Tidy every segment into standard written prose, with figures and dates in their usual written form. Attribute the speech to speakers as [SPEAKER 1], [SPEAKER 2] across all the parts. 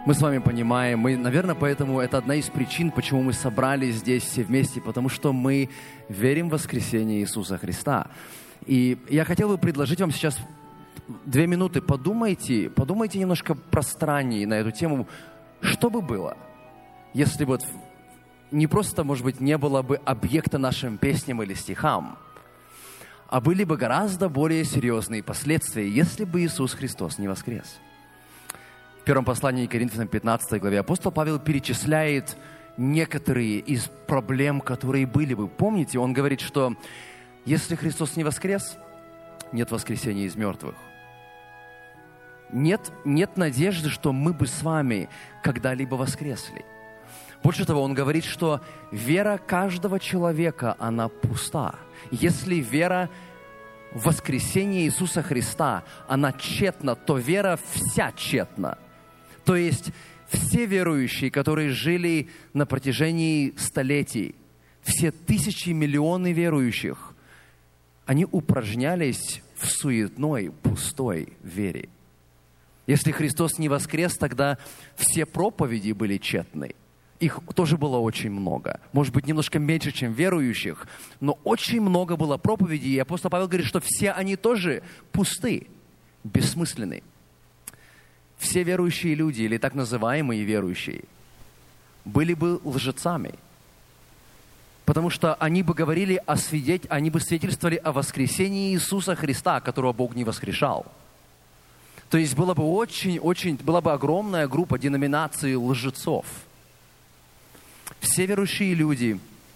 [SPEAKER 1] Мы с вами понимаем, наверное, поэтому это одна из причин, почему мы собрались здесь все вместе, потому что мы верим в воскресение Иисуса Христа. И я хотел бы предложить вам сейчас 2 минуты, подумайте немножко пространнее на эту тему, что бы было, если вот не просто, может быть, не было бы объекта нашим песням или стихам, а были бы гораздо более серьезные последствия, если бы Иисус Христос не воскрес. В первом послании к Коринфянам 15 главе апостол Павел перечисляет некоторые из проблем, которые были бы. Помните, он говорит, что если Христос не воскрес, нет воскресения из мертвых. Нет надежды, что мы бы с вами когда-либо воскресли. Больше того, он говорит, что вера каждого человека, она пуста. Если вера в воскресение Иисуса Христа, она тщетна, то вера вся тщетна. То есть все верующие, которые жили на протяжении столетий, все тысячи, миллионы верующих, они упражнялись в суетной, пустой вере. Если Христос не воскрес, тогда все проповеди были тщетны. Их тоже было очень много. Может быть, немножко меньше, чем верующих, но очень много было проповедей. И апостол Павел говорит, что все они тоже пусты, бессмысленны. Все верующие люди, или так называемые верующие, были бы лжецами. Потому что они бы говорили они бы свидетельствовали о воскресении Иисуса Христа, которого Бог не воскрешал. То есть была бы огромная группа деноминаций лжецов. Все верующие люди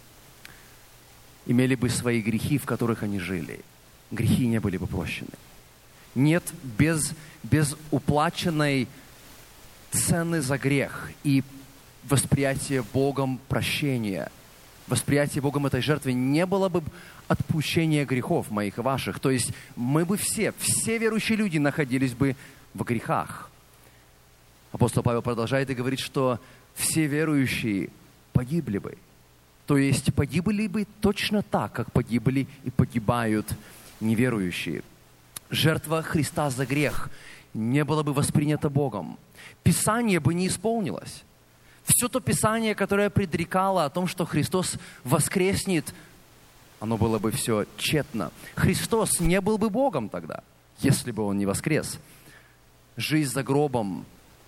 [SPEAKER 1] имели бы свои грехи, в которых они жили. Грехи не были бы прощены. Нет без уплаченной цены за грех и восприятия Богом прощения, восприятия Богом этой жертвы, не было бы отпущения грехов моих и ваших. То есть мы бы все верующие люди находились бы в грехах. Апостол Павел продолжает и говорит, что все верующие погибли бы. То есть погибли бы точно так, как погибли и погибают неверующие. Жертва Христа за грех не была бы воспринята Богом. Писание бы не исполнилось. Все то Писание, которое предрекало о том, что Христос воскреснет, оно было бы все тщетно. Христос не был бы Богом тогда, если бы Он не воскрес. Жизнь за гробом,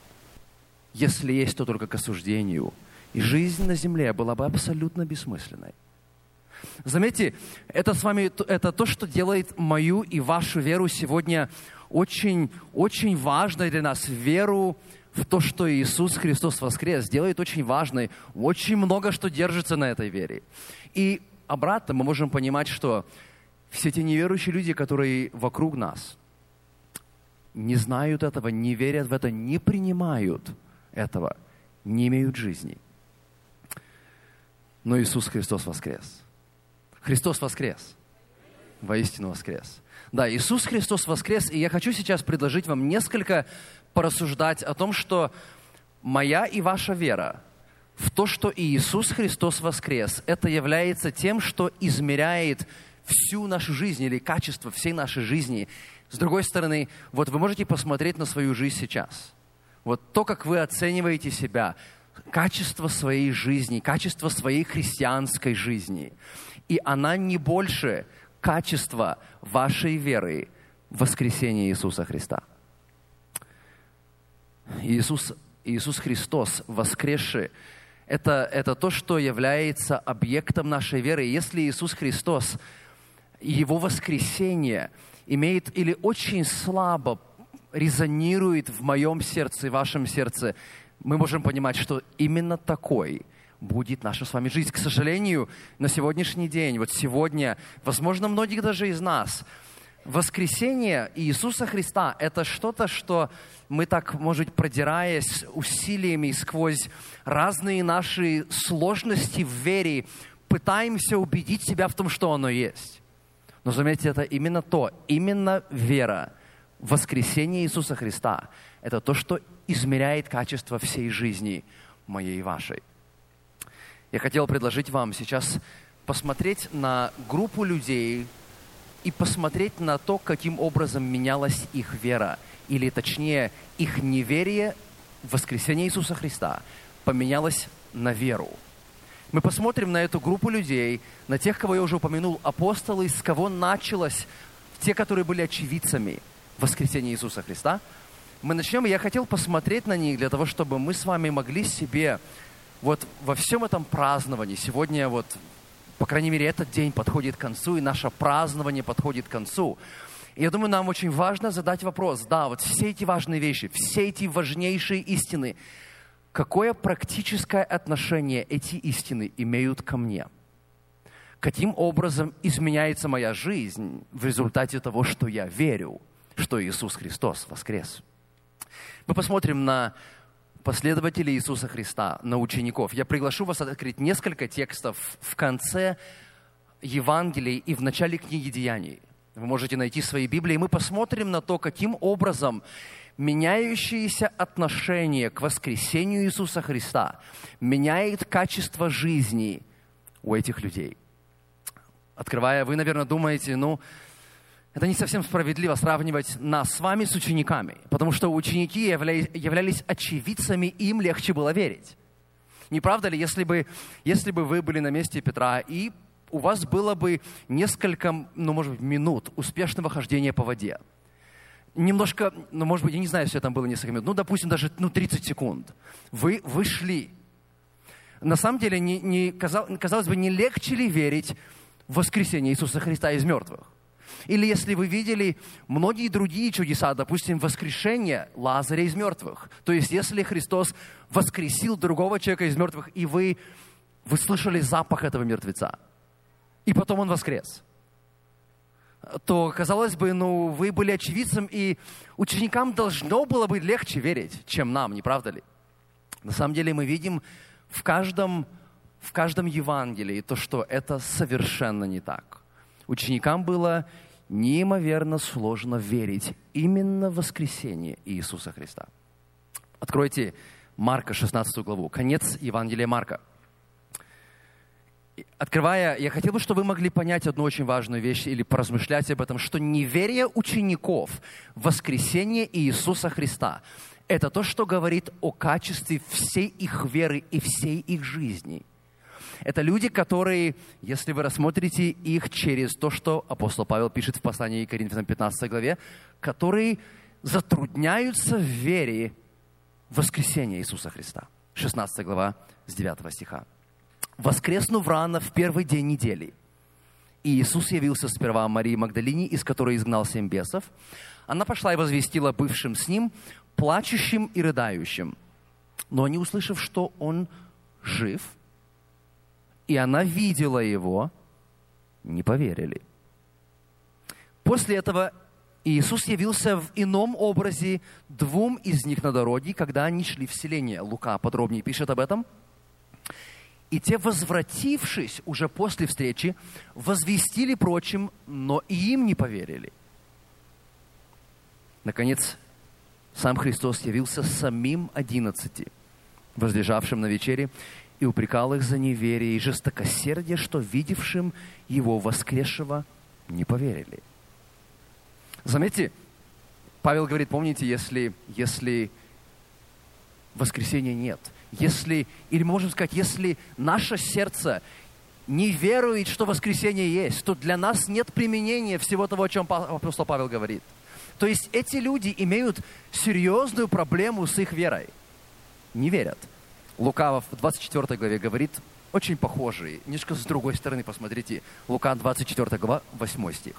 [SPEAKER 1] если есть, то только к осуждению. И жизнь на земле была бы абсолютно бессмысленной. Заметьте, это то, что делает мою и вашу веру сегодня очень, очень важной для нас. Веру в то, что Иисус Христос воскрес, делает очень важной. Очень много что держится на этой вере. И обратно мы можем понимать, что все те неверующие люди, которые вокруг нас, не знают этого, не верят в это, не принимают этого, не имеют жизни. Но Иисус Христос воскрес. Христос воскрес. Воистину воскрес. Да, Иисус Христос воскрес, и я хочу сейчас предложить вам несколько порассуждать о том, что моя и ваша вера в то, что Иисус Христос воскрес, это является тем, что измеряет всю нашу жизнь или качество всей нашей жизни. С другой стороны, вот вы можете посмотреть на свою жизнь сейчас. Вот то, как вы оцениваете себя, качество своей жизни, качество своей христианской жизни. И она не больше качества вашей веры в воскресение Иисуса Христа. Иисус Христос, воскресший, это то, что является объектом нашей веры. Если Иисус Христос, Его воскресение имеет или очень слабо резонирует в моем сердце и вашем сердце, мы можем понимать, что именно такой будет наша с вами жизнь. К сожалению, на сегодняшний день, вот сегодня, возможно, многих даже из нас, воскресение Иисуса Христа – это что-то, что мы так, может быть, продираясь усилиями сквозь разные наши сложности в вере, пытаемся убедить себя в том, что оно есть. Но заметьте, это именно вера в воскресение Иисуса Христа – это то, что измеряет качество всей жизни моей и вашей. Я хотел предложить вам сейчас посмотреть на группу людей и посмотреть на то, каким образом менялась их вера, или точнее, их неверие воскресение Иисуса Христа поменялось на веру. Мы посмотрим на эту группу людей, на тех, кого я уже упомянул, апостолы, с кого началось, те, которые были очевидцами воскресения Иисуса Христа. Мы начнем, и я хотел посмотреть на них для того, чтобы мы с вами могли себе вот во всем этом праздновании, сегодня вот, по крайней мере, этот день подходит к концу, и наше празднование подходит к концу. И я думаю, нам очень важно задать вопрос, да, вот все эти важные вещи, все эти важнейшие истины, какое практическое отношение эти истины имеют ко мне? Каким образом изменяется моя жизнь в результате того, что я верю, что Иисус Христос воскрес? Мы посмотрим на последователей Иисуса Христа, на учеников. Я приглашу вас открыть несколько текстов в конце Евангелий и в начале книги Деяний. Вы можете найти свои Библии, и мы посмотрим на то, каким образом меняющееся отношение к воскресению Иисуса Христа меняет качество жизни у этих людей. Открывая, вы, наверное, думаете, это не совсем справедливо сравнивать нас с вами с учениками, потому что ученики являлись очевидцами, им легче было верить. Не правда ли, если бы вы были на месте Петра, и у вас было бы несколько, может быть, минут успешного хождения по воде? Немножко, может быть, я не знаю, если там было несколько минут, допустим, даже 30 секунд. Вы шли. На самом деле, казалось бы, не легче ли верить в воскресение Иисуса Христа из мертвых? Или если вы видели многие другие чудеса, допустим, воскрешение Лазаря из мертвых. То есть, если Христос воскресил другого человека из мертвых, и вы слышали запах этого мертвеца, и потом он воскрес, то, казалось бы, вы были очевидцем, и ученикам должно было быть легче верить, чем нам, не правда ли? На самом деле мы видим в каждом Евангелии то, что это совершенно не так. Ученикам было неимоверно сложно верить именно в воскресение Иисуса Христа. Откройте Марка, 16 главу, конец Евангелия Марка. Открывая, я хотел бы, чтобы вы могли понять одну очень важную вещь или поразмышлять об этом, что неверие учеников в воскресение Иисуса Христа – это то, что говорит о качестве всей их веры и всей их жизни. Это люди, которые, если вы рассмотрите их через то, что апостол Павел пишет в послании к Коринфянам 15 главе, которые затрудняются в вере в воскресение Иисуса Христа. 16 глава с 9 стиха. «Воскреснув рано в первый день недели, Иисус явился сперва Марии Магдалине, из которой изгнал 7 бесов. Она пошла и возвестила бывшим с ним, плачущим и рыдающим. Но они, услышав, что он жив, и она видела его, не поверили. После этого Иисус явился в ином образе 2 из них на дороге, когда они шли в селение». Лука подробнее пишет об этом. «И те, возвратившись уже после встречи, возвестили прочим, но и им не поверили». Наконец, сам Христос явился самим 11, возлежавшим на вечере, и упрекал их за неверие и жестокосердие, что видевшим его воскресшего не поверили. Заметьте, Павел говорит, помните, если воскресения нет, или мы можем сказать, если наше сердце не верует, что воскресение есть, то для нас нет применения всего того, о чем апостол Павел говорит. То есть эти люди имеют серьезную проблему с их верой. Не верят. Лука в 24 главе говорит очень похожий, немножко с другой стороны посмотрите. Лука 24 глава, 8 стих.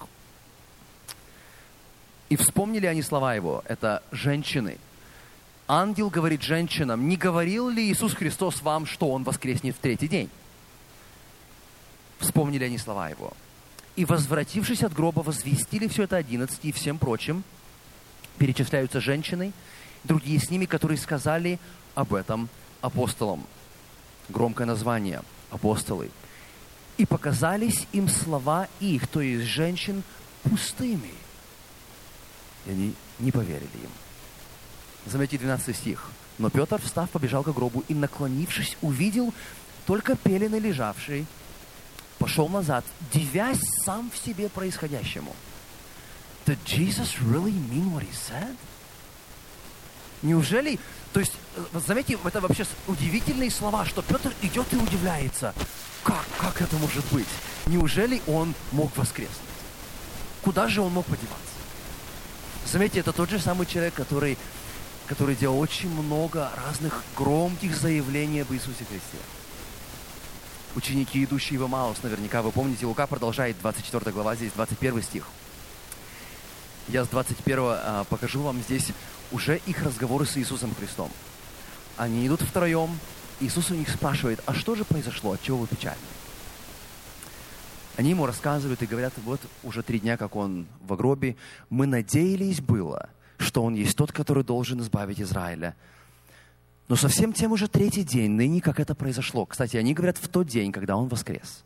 [SPEAKER 1] «И вспомнили они слова его», это женщины. Ангел говорит женщинам, не говорил ли Иисус Христос вам, что Он воскреснет в 3-й день? Вспомнили они слова его. «И, возвратившись от гроба, возвестили все это 11 и всем прочим». Перечисляются женщины, другие с ними, которые сказали об этом апостолам. Громкое название – апостолы. «И показались им слова их», то есть женщин, пустыми. И они не поверили им. Заметьте 12 стих. «Но Петр, встав, побежал к гробу и, наклонившись, увидел только пелены лежавшие, пошел назад, дивясь сам в себе происходящему». Did Jesus really mean what he said? Неужели, то есть, заметьте, это вообще удивительные слова, что Петр идет и удивляется. Как это может быть? Неужели он мог воскреснуть? Куда же он мог подеваться? Заметьте, это тот же самый человек, который делал очень много разных громких заявлений об Иисусе Христе. Ученики, идущие в Эмаус, наверняка вы помните, Лука продолжает, 24 глава, здесь 21 стих. Я с 21 покажу вам здесь уже их разговоры с Иисусом Христом. Они идут втроем, Иисус у них спрашивает, а что же произошло, отчего вы печальны? Они ему рассказывают и говорят, вот уже 3 дня, как он в гробе, мы надеялись было, что он есть тот, который должен избавить Израиля. Но совсем тем уже 3-й день, ныне как это произошло. Кстати, они говорят в тот день, когда он воскрес.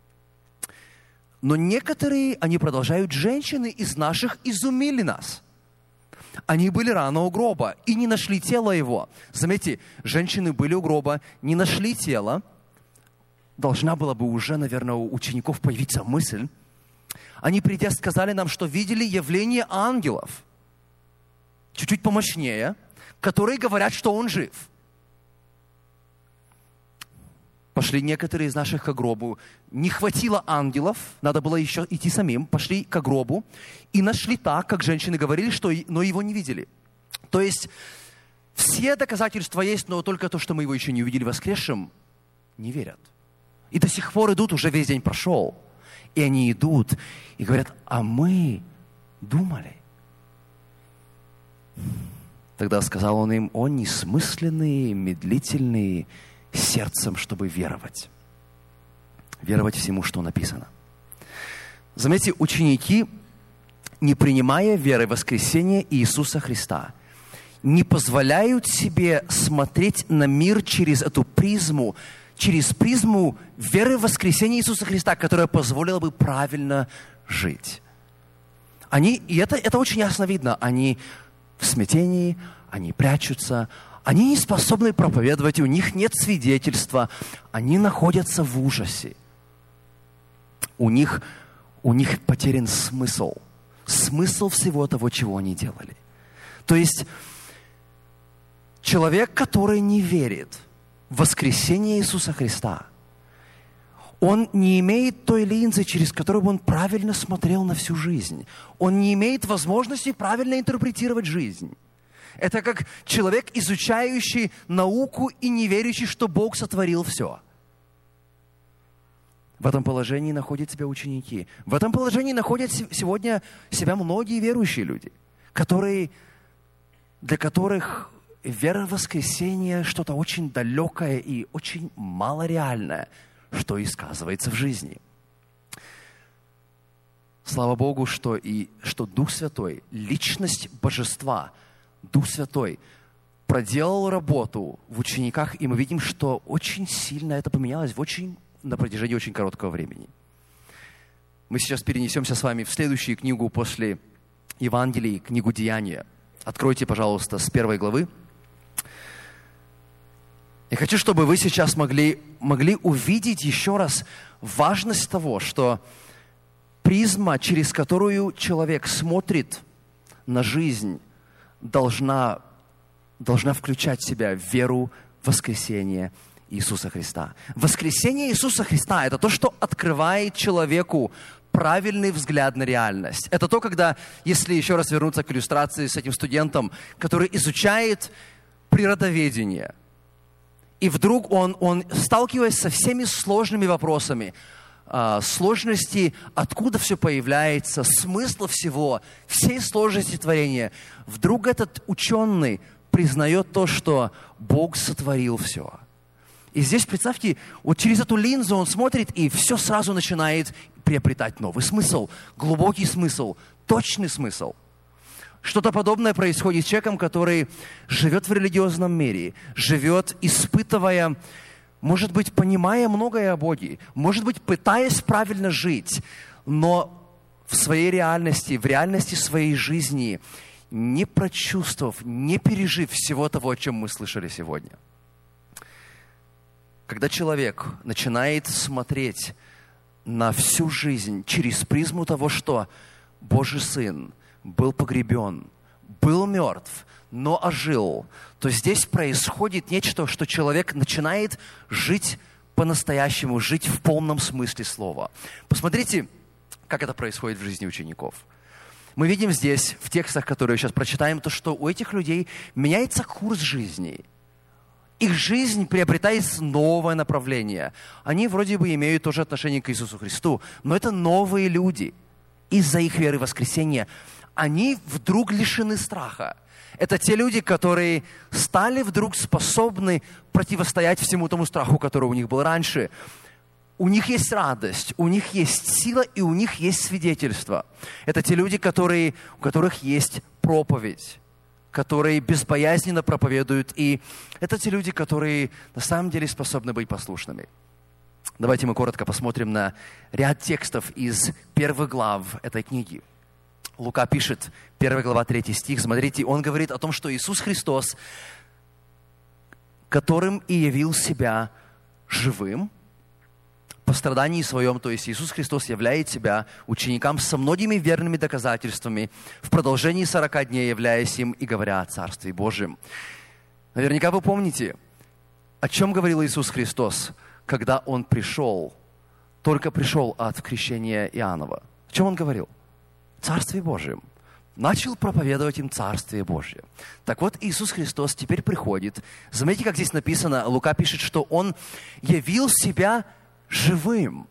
[SPEAKER 1] Но некоторые, они продолжают, женщины из наших изумили нас. Они были рано у гроба и не нашли тело его. Заметьте, женщины были у гроба, не нашли тело. Должна была бы уже, наверное, у учеников появиться мысль. Они, придя, сказали нам, что видели явление ангелов, чуть-чуть помощнее, которые говорят, что он жив. Пошли некоторые из наших к гробу. Не хватило ангелов, надо было еще идти самим. Пошли к гробу и нашли так, как женщины говорили, но его не видели. То есть все доказательства есть, но только то, что мы его еще не увидели воскресшим, не верят. И до сих пор идут, уже весь день прошел. И они идут и говорят, а мы думали. Тогда сказал он им, о несмысленные, медлительные сердцем, чтобы веровать. Веровать всему, что написано. Заметьте, ученики, не принимая веры в воскресение Иисуса Христа, не позволяют себе смотреть на мир через эту призму, веры в воскресение Иисуса Христа, которая позволила бы правильно жить. И это очень ясно видно. Они в смятении, они прячутся, они не способны проповедовать, у них нет свидетельства, они находятся в ужасе. У них потерян смысл всего того, чего они делали. То есть человек, который не верит в воскресение Иисуса Христа, он не имеет той линзы, через которую он правильно смотрел на всю жизнь. Он не имеет возможности правильно интерпретировать жизнь. Это как человек, изучающий науку и не верящий, что Бог сотворил все. В этом положении находят себя ученики. В этом положении находят сегодня себя многие верующие люди, для которых вера в воскресение что-то очень далекое и очень малореальное, что и сказывается в жизни. Слава Богу, что Дух Святой, личность Божества, Дух Святой проделал работу в учениках, и мы видим, что очень сильно это поменялось на протяжении очень короткого времени. Мы сейчас перенесемся с вами в следующую книгу после Евангелий, книгу Деяния. Откройте, пожалуйста, с 1 главы. Я хочу, чтобы вы сейчас могли увидеть еще раз важность того, что призма, через которую человек смотрит на жизнь, должна включать в себя веру в воскресение Иисуса Христа. Воскресение Иисуса Христа – это то, что открывает человеку правильный взгляд на реальность. Это то, когда, если еще раз вернуться к иллюстрации с этим студентом, который изучает природоведение, и вдруг он сталкиваясь со всеми сложными вопросами, сложности, откуда все появляется, смысла всего, всей сложности творения, вдруг этот ученый признает то, что Бог сотворил все. И здесь, представьте, вот через эту линзу он смотрит, и все сразу начинает приобретать новый смысл, глубокий смысл, точный смысл. Что-то подобное происходит с человеком, который живет в религиозном мире, живет, испытывая, может быть, понимая многое о Боге, может быть, пытаясь правильно жить, но в своей реальности, в реальности своей жизни, не прочувствовав, не пережив всего того, о чем мы слышали сегодня. Когда человек начинает смотреть на всю жизнь через призму того, что Божий Сын был погребен, был мертв, но ожил, то здесь происходит нечто, что человек начинает жить по-настоящему, жить в полном смысле слова. Посмотрите, как это происходит в жизни учеников. Мы видим здесь, в текстах, которые сейчас прочитаем, то, что у этих людей меняется курс жизни. Их жизнь приобретает новое направление. Они вроде бы имеют тоже отношение к Иисусу Христу, но это новые люди. Из-за их веры в воскресение они вдруг лишены страха. Это те люди, которые стали вдруг способны противостоять всему тому страху, который у них был раньше. У них есть радость, у них есть сила и у них есть свидетельство. Это те люди, у которых есть проповедь, которые безбоязненно проповедуют. И это те люди, которые на самом деле способны быть послушными. Давайте мы коротко посмотрим на ряд текстов из первых глав этой книги. Лука пишет, 1 глава, 3 стих. Смотрите, он говорит о том, что Иисус Христос, которым и явил себя живым, по страдании своем, то есть Иисус Христос являет себя ученикам со многими верными доказательствами, в продолжении 40 дней являясь им и говоря о Царстве Божьем. Наверняка вы помните, о чем говорил Иисус Христос, когда Он только пришел от крещения Иоаннова. О чем Он говорил? Царствие Божьем. Начал проповедовать им Царствие Божье. Так вот, Иисус Христос теперь приходит. Заметьте, как здесь написано, Лука пишет, что Он явил себя живым.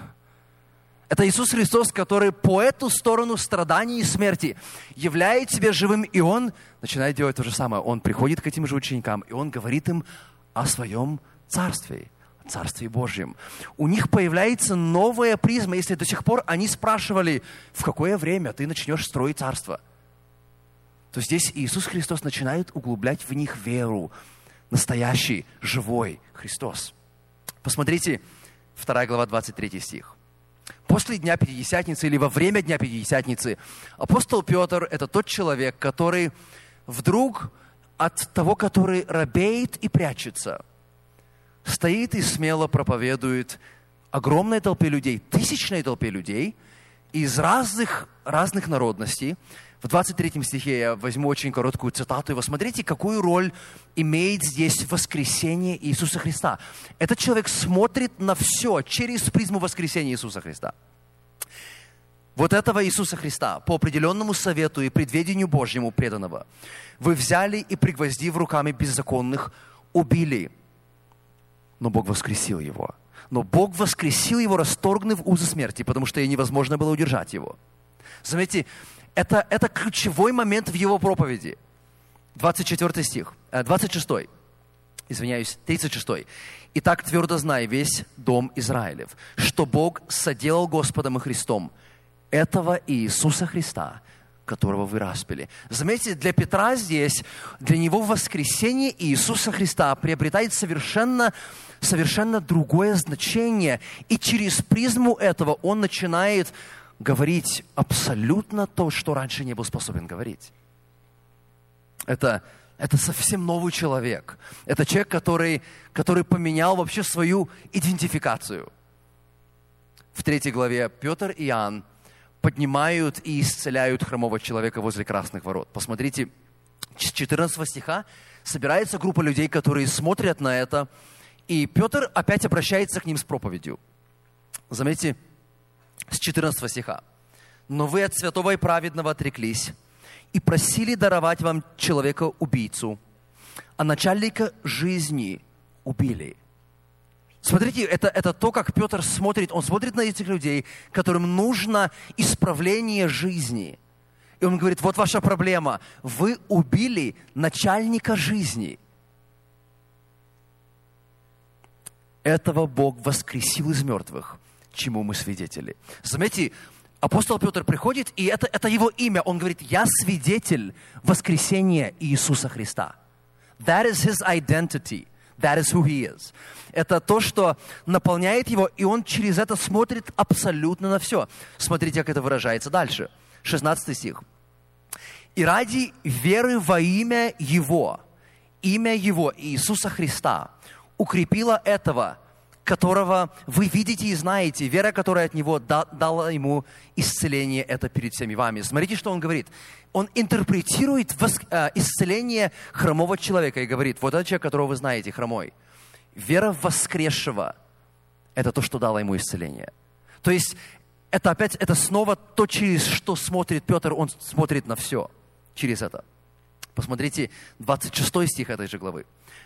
[SPEAKER 1] Это Иисус Христос, который по эту сторону страданий и смерти являет себя живым, и Он начинает делать то же самое. Он приходит к этим же ученикам, и Он говорит им о своем Царстве. Царстве Божьем. У них появляется новая призма, если до сих пор они спрашивали, в какое время ты начнешь строить царство, то здесь Иисус Христос начинает углублять в них веру. Настоящий, живой Христос. Посмотрите, 2 глава, 23 стих. После Дня Пятидесятницы или во время Дня Пятидесятницы апостол Петр – это тот человек, который вдруг от того, который робеет и прячется, стоит и смело проповедует огромной толпе людей, тысячной толпе людей из разных народностей. В 23 стихе я возьму очень короткую цитату, и вы смотрите, какую роль имеет здесь воскресение Иисуса Христа. Этот человек смотрит на все через призму воскресения Иисуса Христа. Вот этого Иисуса Христа, по определенному совету и предведению Божьему преданного, вы взяли и, пригвоздив руками беззаконных, убили. Но Бог воскресил его. Но Бог воскресил его, расторгнув узы смерти, потому что ей невозможно было удержать его. Заметьте, это ключевой момент в его проповеди. 24 стих, 36, 36. «Итак, твердо знай весь дом Израилев, что Бог соделал Господом и Христом этого Иисуса Христа, которого вы распяли». Заметьте, для Петра здесь, для него воскресение Иисуса Христа приобретает совершенно другое значение. И через призму этого он начинает говорить абсолютно то, что раньше не был способен говорить. Это совсем новый человек. Это человек, который поменял вообще свою идентификацию. В 3 главе Петр и Иоанн поднимают и исцеляют хромого человека возле Красных ворот. Посмотрите, с 14 стиха собирается группа людей, которые смотрят на это, и Петр опять обращается к ним с проповедью. Заметьте, с 14 стиха. «Но вы от святого и праведного отреклись и просили даровать вам человека-убийцу, а начальника жизни убили». Смотрите, это то, как Петр смотрит. Он смотрит на этих людей, которым нужно исправление жизни. И он говорит, вот ваша проблема. Вы убили начальника жизни. Этого Бог воскресил из мертвых, чему мы свидетели. Заметьте, апостол Петр приходит, и это его имя. Он говорит, я свидетель воскресения Иисуса Христа. That is his identity. That is who he is. Это то, что наполняет его, и он через это смотрит абсолютно на все. Смотрите, как это выражается дальше. 16 стих. «И ради веры во имя Его, Иисуса Христа, укрепило этого, которого вы видите и знаете, вера, которая от Него дала Ему исцеление, это перед всеми вами. Смотрите, что Он говорит. Он интерпретирует исцеление хромого человека и говорит, вот этот человек, которого вы знаете, хромой. Вера воскресшего – это то, что дало ему исцеление. То есть это снова то, через что смотрит Петр, он смотрит на все через это. Посмотрите 26 стих этой же главы.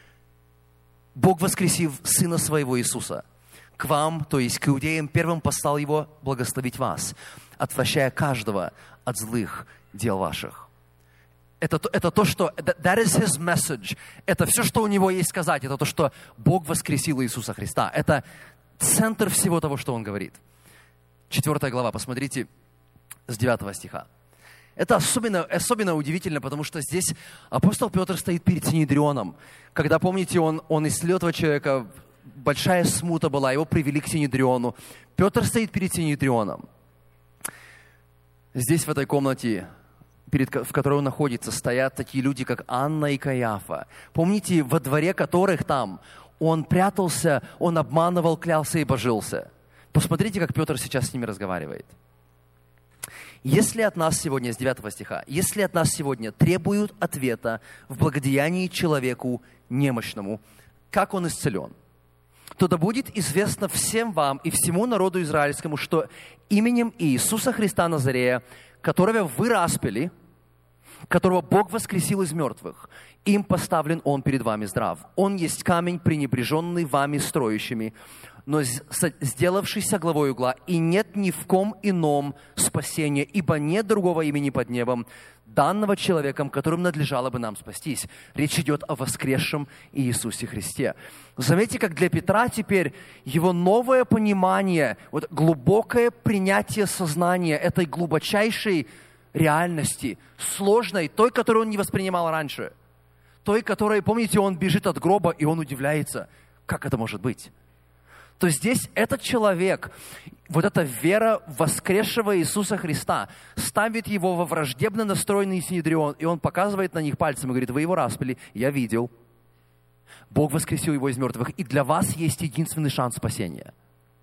[SPEAKER 1] «Бог, воскресив Сына Своего Иисуса, к вам, то есть к иудеям, первым послал Его благословить вас, отвращая каждого от злых дел ваших». Это то, что... That is His message. Это все, что у Него есть сказать. Это то, что Бог воскресил Иисуса Христа. Это центр всего того, что Он говорит. 4 глава, посмотрите, с 9 стиха. Это особенно удивительно, потому что здесь апостол Петр стоит перед Синедрионом. Когда, помните, он исцелил этого человека, большая смута была, его привели к Синедриону. Петр стоит перед Синедрионом. Здесь, в этой комнате, в которой он находится, стоят такие люди, как Анна и Каиафа. Помните, во дворе которых там он прятался, он обманывал, клялся и божился. Посмотрите, как Петр сейчас с ними разговаривает. Если от нас сегодня, с 9 стиха, если от нас сегодня требуют ответа в благодеянии человеку немощному, как он исцелен, то да будет известно всем вам и всему народу израильскому, что именем Иисуса Христа Назарея, которого вы распяли, которого Бог воскресил из мертвых, им поставлен Он перед вами здрав. Он есть камень, пренебреженный вами строящими, но сделавшийся главой угла, и нет ни в ком ином спасения, ибо нет другого имени под небом, данного человеком, которым надлежало бы нам спастись. Речь идет о воскресшем Иисусе Христе. Заметьте, как для Петра теперь его новое понимание, вот глубокое принятие сознания этой глубочайшей реальности, сложной, той, которую он не воспринимал раньше, той, которой, помните, он бежит от гроба, и он удивляется, как это может быть. То здесь этот человек, вот эта вера воскресшего Иисуса Христа, ставит его во враждебно настроенный Синедрион, и он показывает на них пальцем и говорит, вы его распяли, я видел. Бог воскресил его из мертвых, и для вас есть единственный шанс спасения.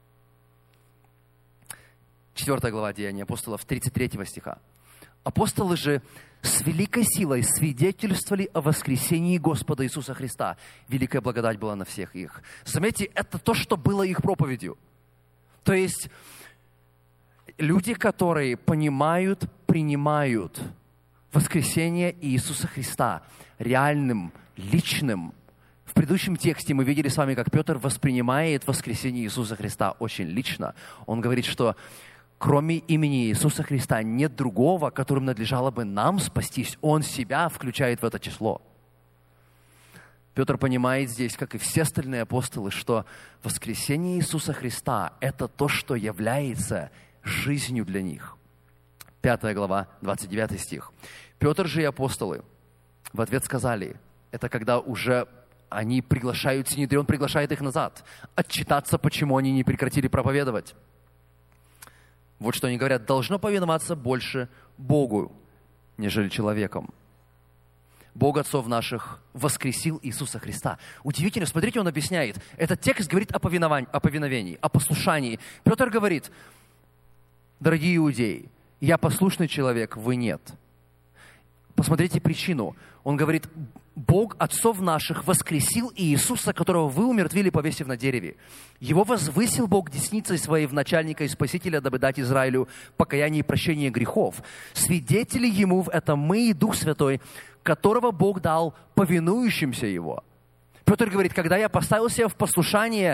[SPEAKER 1] 4 глава Деяний апостолов, 33 стиха. Апостолы же с великой силой свидетельствовали о воскресении Господа Иисуса Христа. Великая благодать была на всех их. Заметьте, это то, что было их проповедью. То есть люди, которые понимают, принимают воскресение Иисуса Христа реальным, личным. В предыдущем тексте мы видели с вами, как Петр воспринимает воскресение Иисуса Христа очень лично. Он говорит, что кроме имени Иисуса Христа нет другого, которым надлежало бы нам спастись. Он себя включает в это число. Петр понимает здесь, как и все остальные апостолы, что воскресение Иисуса Христа – это то, что является жизнью для них. 5 глава, 29 стих. Петр же и апостолы в ответ сказали, это когда уже они приглашают Синедрион, приглашает их назад, отчитаться, почему они не прекратили проповедовать. Вот что они говорят, должно повиноваться больше Богу, нежели человеком. Бог отцов наших воскресил Иисуса Христа. Удивительно, смотрите, он объясняет. Этот текст говорит о повиновении, о послушании. Петр говорит, дорогие иудеи, я послушный человек, вы нет. Посмотрите причину. Он говорит, Бог отцов наших воскресил Иисуса, которого вы умертвили, повесив на дереве. Его возвысил Бог десницей своей в начальника и спасителя, дабы дать Израилю покаяние и прощение грехов. Свидетели Ему в этом мы и Дух Святой, которого Бог дал повинующимся Его. Петр говорит, когда я поставил себя в послушание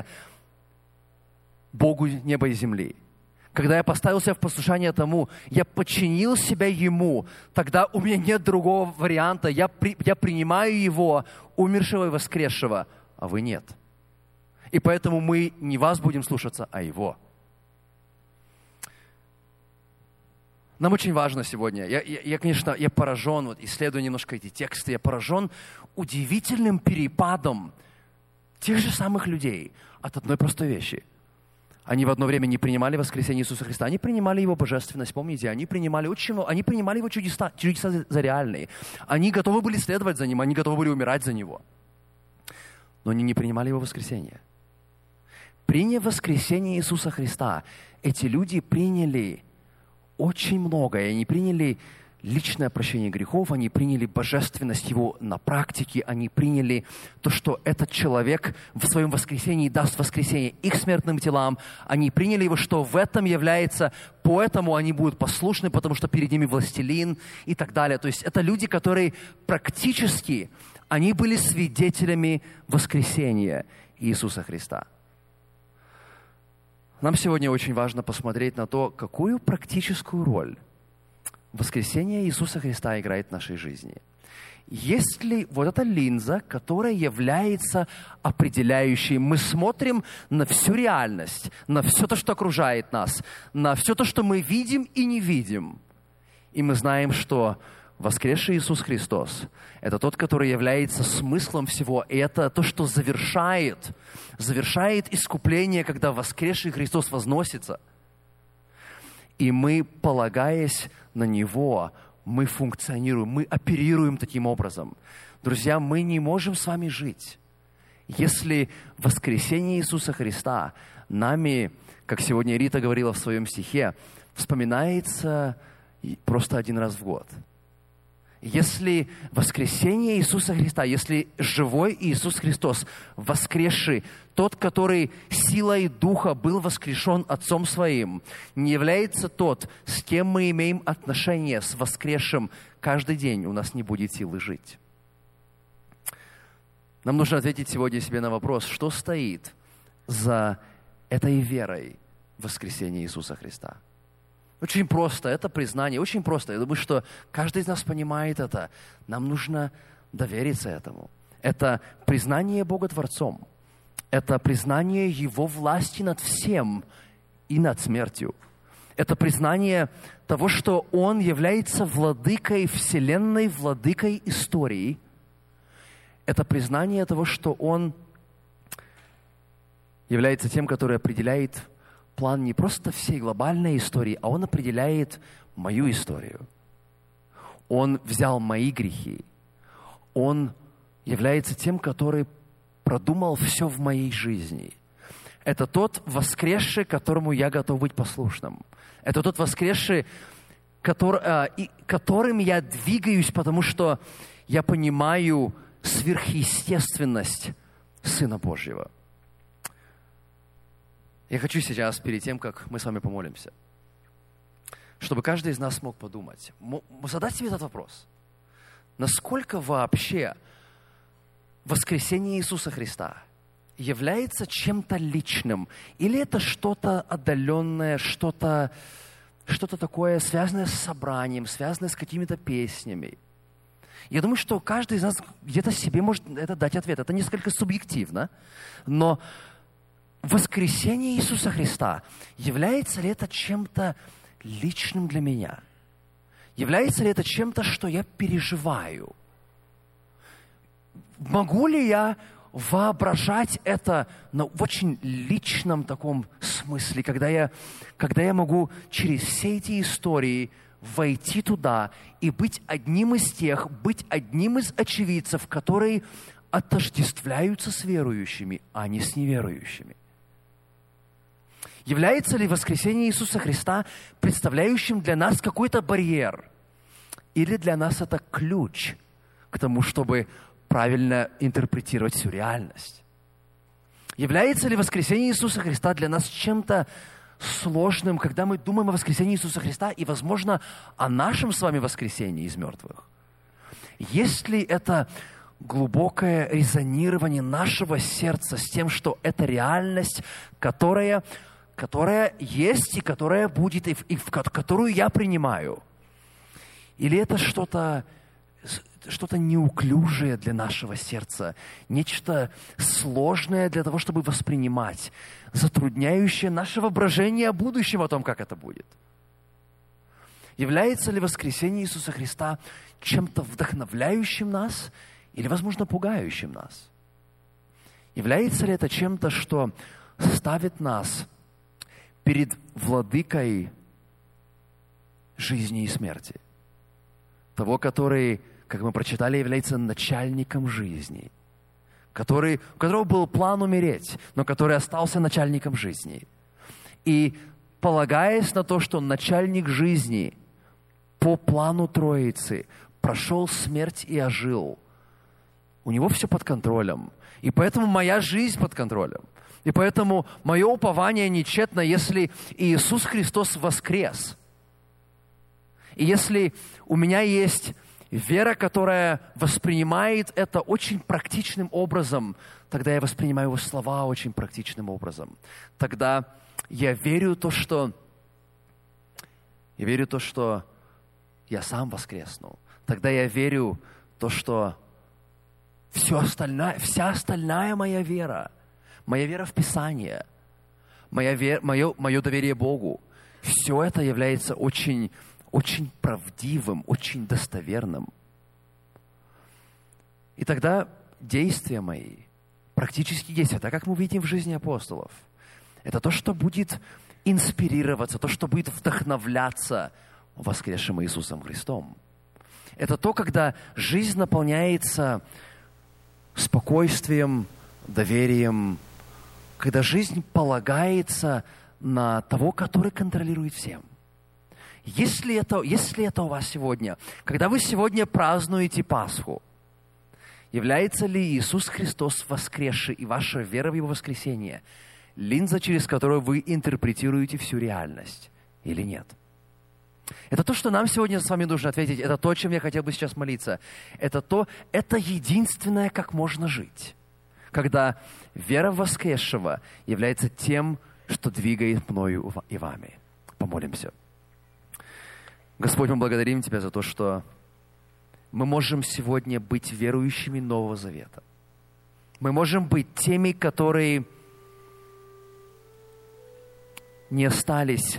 [SPEAKER 1] Богу неба и земли, когда я поставил себя в послушание тому, я подчинил себя Ему, тогда у меня нет другого варианта. Я принимаю Его, умершего и воскресшего, а вы нет. И поэтому мы не вас будем слушаться, а Его. Нам очень важно сегодня, я поражен, вот, исследуя немножко эти тексты, я поражен удивительным перепадом тех же самых людей от одной простой вещи. Они в одно время не принимали воскресение Иисуса Христа, они принимали Его божественность, помните, они принимали Его чудеса за реальные. Они готовы были следовать за Ним, они готовы были умирать за Него. Но они не принимали Его воскресение. Приняв воскресение Иисуса Христа, эти люди приняли очень многое. Они приняли личное прощение грехов, они приняли божественность Его на практике, они приняли то, что этот человек в своем воскресении даст воскресение их смертным телам, они приняли его, что в этом является, поэтому они будут послушны, потому что перед ними властелин и так далее. То есть это люди, которые практически, они были свидетелями воскресения Иисуса Христа. Нам сегодня очень важно посмотреть на то, какую практическую роль воскресение Иисуса Христа играет в нашей жизни. Есть ли вот эта линза, которая является определяющей? Мы смотрим на всю реальность, на все то, что окружает нас, на все то, что мы видим и не видим. И мы знаем, что воскресший Иисус Христос – это тот, который является смыслом всего. И это то, что завершает искупление, когда воскресший Христос возносится. И мы, полагаясь на Него, мы функционируем, мы оперируем таким образом. Друзья, мы не можем с вами жить, если воскресение Иисуса Христа нами, как сегодня Рита говорила в своем стихе, вспоминается просто один раз в год. Если воскресение Иисуса Христа, если живой Иисус Христос, воскресший, тот, который силой Духа был воскрешен Отцом Своим, не является тот, с кем мы имеем отношение с воскресшим каждый день, у нас не будет силы жить. Нам нужно ответить сегодня себе на вопрос, что стоит за этой верой в воскресение Иисуса Христа. Очень просто, это признание, очень просто. Я думаю, что каждый из нас понимает это. Нам нужно довериться этому. Это признание Бога Творцом. Это признание Его власти над всем и над смертью. Это признание того, что Он является владыкой Вселенной, владыкой истории. Это признание того, что Он является тем, который определяет план не просто всей глобальной истории, а Он определяет мою историю. Он взял мои грехи. Он является тем, который продумал все в моей жизни. Это тот воскресший, которому я готов быть послушным. Это тот воскресший, которым я двигаюсь, потому что я понимаю сверхъестественность Сына Божьего. Я хочу сейчас, перед тем, как мы с вами помолимся, чтобы каждый из нас смог подумать, задать себе этот вопрос. Насколько вообще воскресение Иисуса Христа является чем-то личным? Или это что-то отдаленное, что-то такое, связанное с собранием, связанное с какими-то песнями? Я думаю, что каждый из нас где-то себе может это дать ответ. Это несколько субъективно, но воскресение Иисуса Христа, является ли это чем-то личным для меня? Является ли это чем-то, что я переживаю? Могу ли я воображать это в очень личном таком смысле, когда я могу через все эти истории войти туда и быть одним из тех, быть одним из очевидцев, которые отождествляются с верующими, а не с неверующими? Является ли воскресение Иисуса Христа представляющим для нас какой-то барьер? Или для нас это ключ к тому, чтобы правильно интерпретировать всю реальность? Является ли воскресение Иисуса Христа для нас чем-то сложным, когда мы думаем о воскресении Иисуса Христа и, возможно, о нашем с вами воскресении из мертвых? Есть ли это глубокое резонирование нашего сердца с тем, что это реальность, которая есть и которая будет, и которую я принимаю? Или это что-то неуклюжее для нашего сердца, нечто сложное для того, чтобы воспринимать, затрудняющее наше воображение о будущем, о том, как это будет? Является ли воскресение Иисуса Христа чем-то вдохновляющим нас или, возможно, пугающим нас? Является ли это чем-то, что ставит нас перед владыкой жизни и смерти? Того, который, как мы прочитали, является начальником жизни, у которого был план умереть, но который остался начальником жизни. И полагаясь на то, что начальник жизни по плану Троицы прошел смерть и ожил, у него все под контролем. И поэтому моя жизнь под контролем. И поэтому мое упование нечетно, если Иисус Христос воскрес. И если у меня есть вера, которая воспринимает это очень практичным образом, тогда я воспринимаю Его слова очень практичным образом. Тогда я верю в то, что я сам воскресну. Тогда я верю в то, что вся остальная моя вера в Писание, мое доверие Богу, все это является очень, очень правдивым, очень достоверным. И тогда действия мои, практические действия, так как мы видим в жизни апостолов, это то, что будет инспирироваться, то, что будет вдохновляться воскресшим Иисусом Христом. Это то, когда жизнь наполняется спокойствием, доверием, когда жизнь полагается на того, который контролирует всем. Если это у вас сегодня, когда вы сегодня празднуете Пасху, является ли Иисус Христос воскресший и ваша вера в Его воскресение линза, через которую вы интерпретируете всю реальность или нет? Это то, что нам сегодня с вами нужно ответить. Это то, чем я хотел бы сейчас молиться. Это единственное, как можно жить. Когда вера в воскресшего является тем, что двигает мною и вами. Помолимся. Господь, мы благодарим Тебя за то, что мы можем сегодня быть верующими Нового Завета. Мы можем быть теми, которые не остались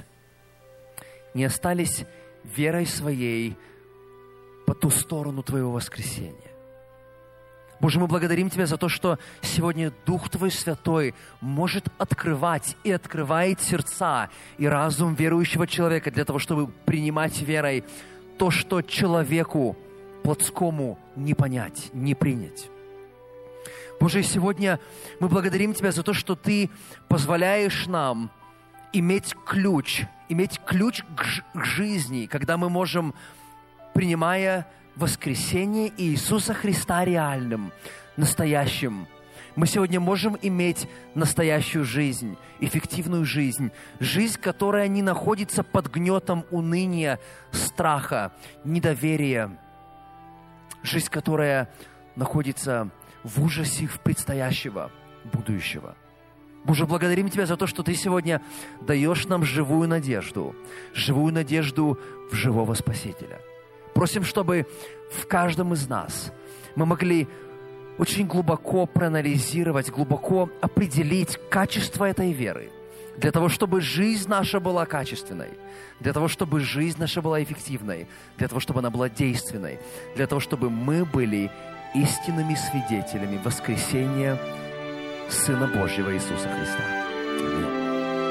[SPEAKER 1] верой своей по ту сторону Твоего воскресения. Боже, мы благодарим Тебя за то, что сегодня Дух Твой Святой может открывать и открывает сердца и разум верующего человека для того, чтобы принимать верой то, что человеку плотскому не понять, не принять. Боже, сегодня мы благодарим Тебя за то, что Ты позволяешь нам иметь ключ к жизни, когда мы можем, принимая воскресение Иисуса Христа реальным, настоящим, мы сегодня можем иметь настоящую жизнь, эффективную жизнь, жизнь, которая не находится под гнетом уныния, страха, недоверия, жизнь, которая находится в ужасе в предстоящего будущего. Боже, благодарим Тебя за то, что Ты сегодня даешь нам живую надежду в живого Спасителя. Просим, чтобы в каждом из нас мы могли очень глубоко проанализировать, глубоко определить качество этой веры, для того, чтобы жизнь наша была качественной, для того, чтобы жизнь наша была эффективной, для того, чтобы она была действенной, для того, чтобы мы были истинными свидетелями воскресения Сына Божьего Иисуса Христа. Аминь.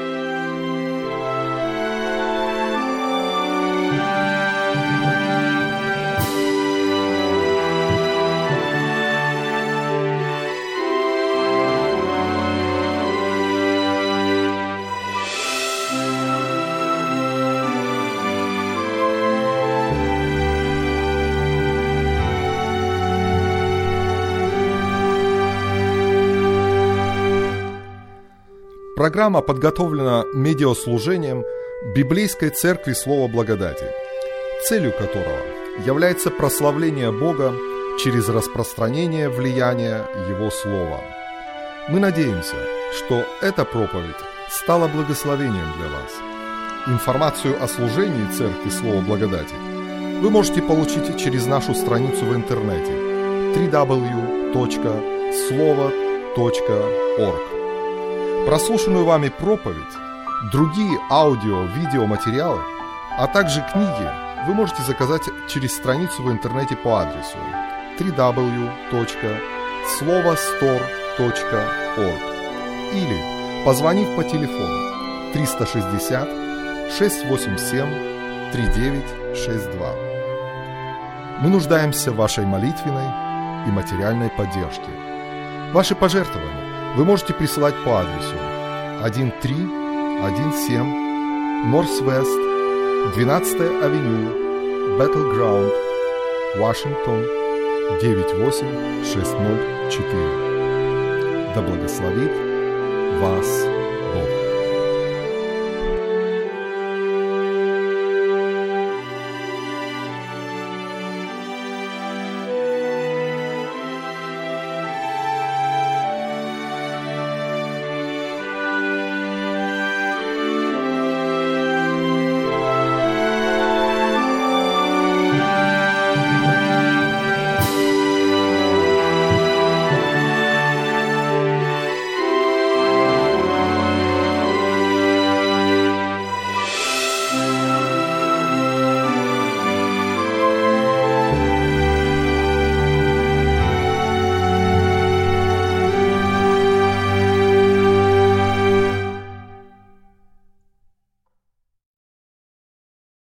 [SPEAKER 2] Программа подготовлена медиаслужением Библейской Церкви Слова Благодати, целью которого является прославление Бога через распространение влияния Его Слова. Мы надеемся, что эта проповедь стала благословением для вас. Информацию о служении Церкви Слова Благодати вы можете получить через нашу страницу в интернете www.slovo.org. Прослушанную вами проповедь, другие аудио-видеоматериалы, а также книги вы можете заказать через страницу в интернете по адресу www.slovostore.org или позвонив по телефону 360 687 3962. Мы нуждаемся в вашей молитвенной и материальной поддержке. Ваши пожертвования вы можете присылать по адресу 1317 Northwest 12-я авеню, Battleground, Вашингтон, 98604. Да благословит вас